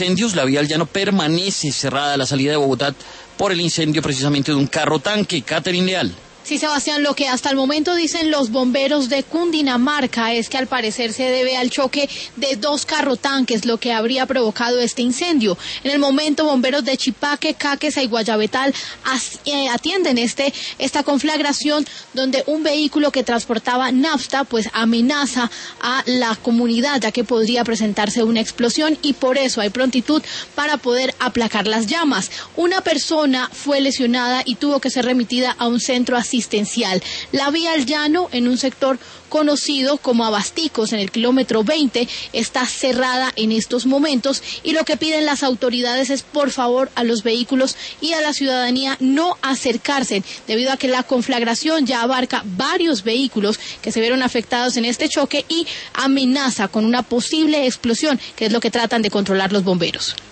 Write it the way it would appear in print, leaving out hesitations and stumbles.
incendios. La vía al llano permanece cerrada a la salida de Bogotá por el incendio precisamente de un carro tanque. Catherine Leal. Sí, Sebastián, lo que hasta el momento dicen los bomberos de Cundinamarca es que al parecer se debe al choque de dos carrotanques, lo que habría provocado este incendio. En el momento, bomberos de Chipaque, Caquesa y Guayabetal atienden esta conflagración donde un vehículo que transportaba nafta pues amenaza a la comunidad, ya que podría presentarse una explosión y por eso hay prontitud para poder aplacar las llamas. Una persona fue lesionada y tuvo que ser remitida a un centro asistencial. La vía al llano en un sector conocido como Abasticos, en el kilómetro 20, está cerrada en estos momentos y lo que piden las autoridades es por favor a los vehículos y a la ciudadanía no acercarse debido a que la conflagración ya abarca varios vehículos que se vieron afectados en este choque y amenaza con una posible explosión, que es lo que tratan de controlar los bomberos.